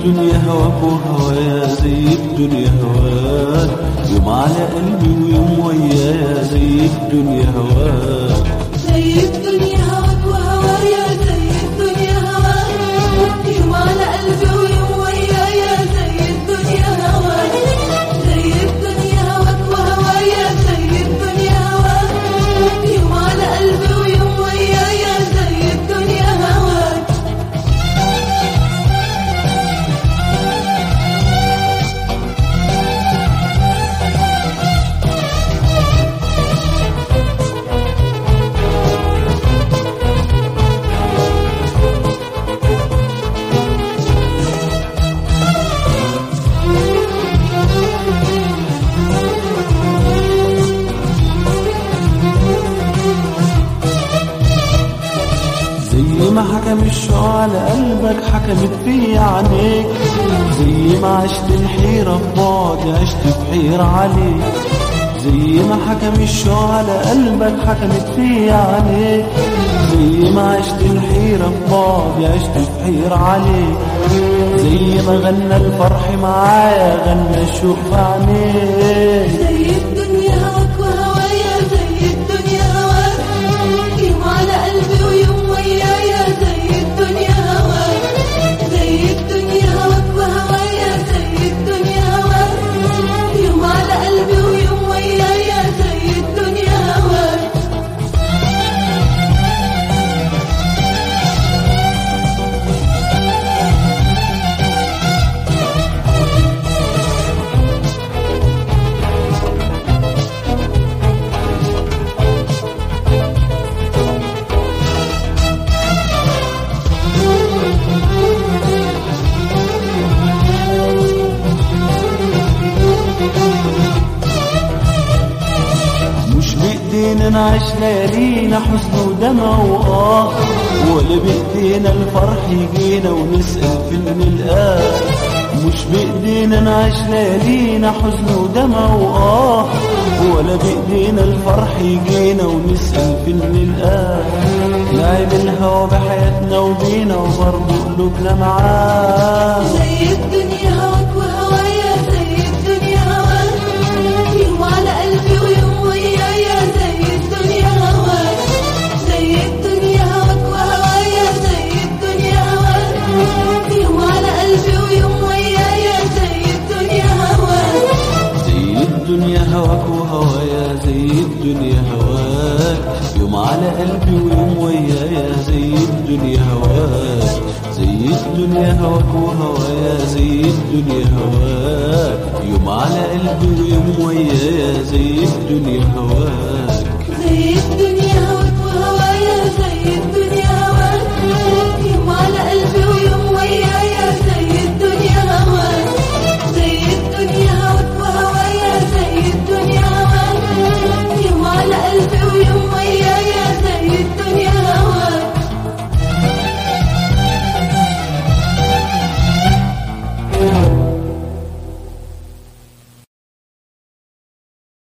الدنيا هواك وهوايا، زي الدنيا هواك، يوم على قلبي ويوم ويايا، زي الدنيا هواك. زي الدنيا هواك وهوايا، زي الدنيا هواك، يوم على قلبي ويوم ويايا، زي الدنيا هواك. زي الدنيا هواك وهوايا، زي الدنيا هواك، يوم على قلبي ويوم ويايا، زي الدنيا هواك. زي ما حكم الشوق على قلبك حكمت في عينيك، زي ما عشت الحيرة في بعدي عشت في حيرة عليك. زي ما حكم الشوق على قلبك حكمت في عينيك، زي ما عشت الحيرة في بعدي عشت في حيرة عليك. زي ما غنى الفرح معايا غنى الشوق في عينيك. زي الدنيا هواك وهوايا، زي الدنيا هواك، يوم على قلبي ويوم ويايا، زي الدنيا هواك. زي الدنيا هواك وهوايا، زي الدنيا هواك، يوم على قلبي ويوم ويايا، زي الدنيا هواك. مش بإيدينا نعيش ليالينا حزن ودمع وآه، ولا بإيدينا الفرح يجينا ونسأل فين نلقاه. مش بإيدينا نعيش ليالينا حزن ودمع وآه، ولا بإيدينا الفرح يجينا ونسأل فين نلقاه. لعب الهوى بحياتنا وبينا وبرضه قلوبنا معاه. زي الدنيا هواك وهوايا، زي الدنيا هواك، يوم على قلبي ويوم ويايا، زي الدنيا هواك. زي الدنيا هواك وهوايا، زي الدنيا هواك، يوم على قلبي ويوم ويايا، زي الدنيا هواك. زي الدنيا هواك وهوايا، زي الدنيا هواك، يوم على قلبي ويوم ويايا، زي الدنيا هواك. زي الدنيا هواك وهوايا، زي الدنيا هواك، يوم على قلبي ويوم ويايا، زي الدنيا هواك. زي الدنيا